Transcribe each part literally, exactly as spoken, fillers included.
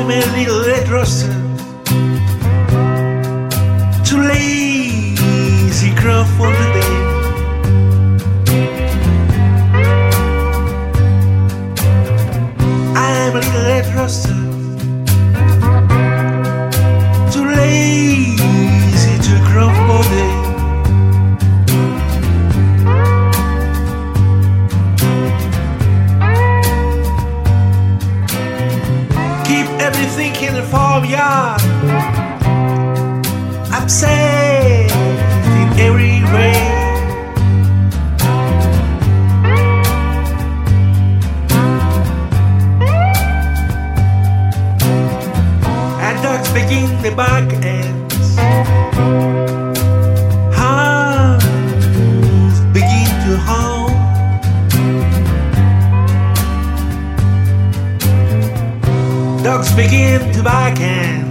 I'm a little red roster, too lazy crow for the day. I'm a little red roster, too lazy to crow for the day. Keep everything in the farmyard, I'm safe in every way. And dogs begin the bark ends, hounds begin to howl. Dogs begin to bark and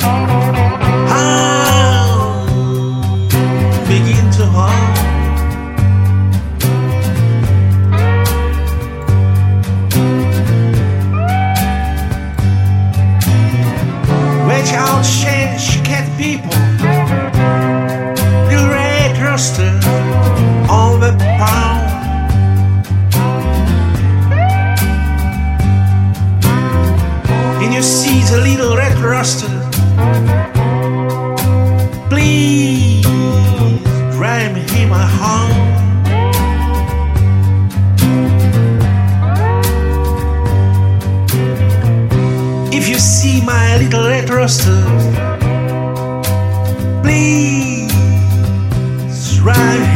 hounds begin to howl. Watch out, change cat people, the red rooster on the pound. And you see the little red rooster, please drive him home. If you see my little red rooster, please drive